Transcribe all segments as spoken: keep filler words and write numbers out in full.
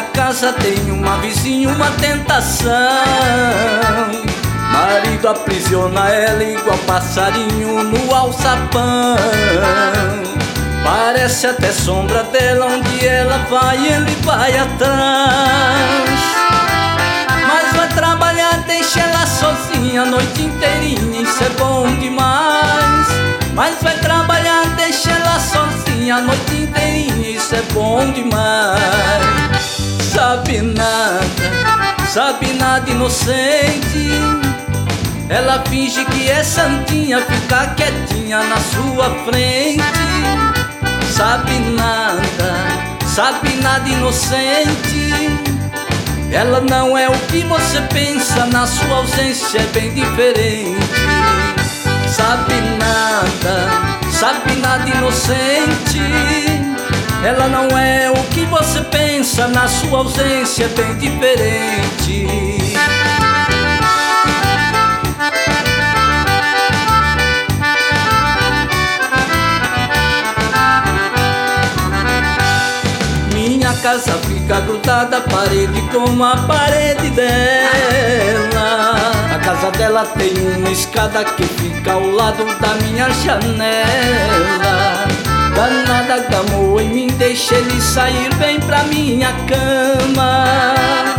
casa tem uma vizinha, uma tentação. Marido aprisiona ela igual passarinho no alçapão. Parece até sombra dela, onde ela vai, ele vai atrás. Mas vai trabalhar, deixa ela sozinha a noite inteirinha, isso é bom demais. Mas vai trabalhar, deixa ela sozinha a noite inteirinha, isso é bom demais. Sabe nada, sabe nada, inocente. Ela finge que é santinha, fica quietinha na sua frente. Sabe nada, sabe nada, inocente. Ela não é o que você pensa, na sua ausência é bem diferente. Sabe nada, sabe nada, inocente. Ela não é o que você pensa, na sua ausência é bem diferente. Minha casa fica grudada à parede como a parede dela. A casa dela tem uma escada que fica ao lado da minha janela. Danada gamou em mim, deixa ele sair, vem pra minha cama.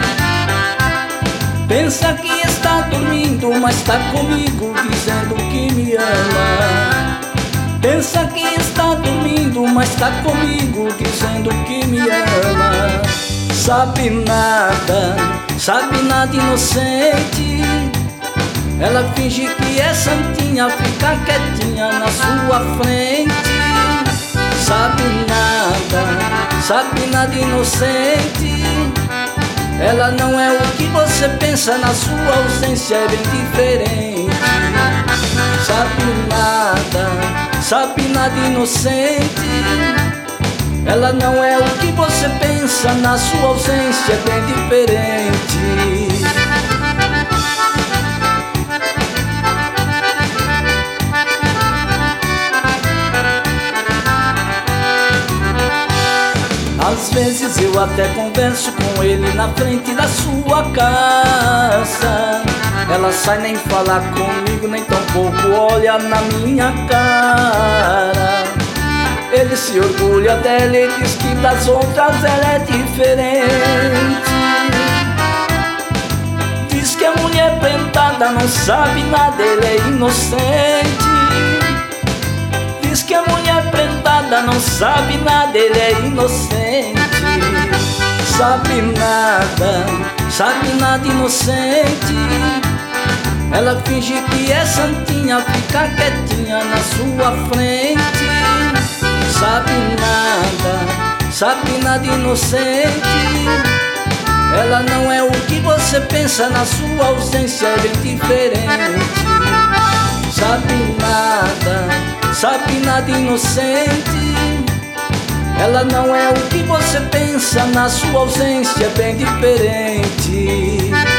Pensa que está dormindo, mas tá comigo dizendo que me ama. Pensa que está dormindo, mas tá comigo dizendo que me ama. Sabe nada, sabe nada, inocente. Ela finge que é santinha, fica quietinha na sua frente. Sabe nada, sabe nada, inocente. Ela não é o que você pensa, na sua ausência é bem diferente. Sabe nada, sabe nada, inocente. Ela não é o que você pensa, na sua ausência é bem diferente. Às vezes eu até converso com ele na frente da sua casa. Ela sai, nem falar comigo, nem tampouco olha na minha cara. Ele se orgulha dela e diz que das outras ela é diferente. Diz que a mulher plantada não sabe nada, ele é inocente. Diz que a mulher plantada não sabe nada, ele é inocente. Sabe nada, sabe nada, inocente. Ela finge que é santinha, fica quietinha na sua frente. Sabe nada, sabe nada, inocente. Ela não é o que você pensa, na sua ausência é bem diferente. Sabe nada, sabe nada, inocente. Ela não é o que você pensa, na sua ausência é bem diferente.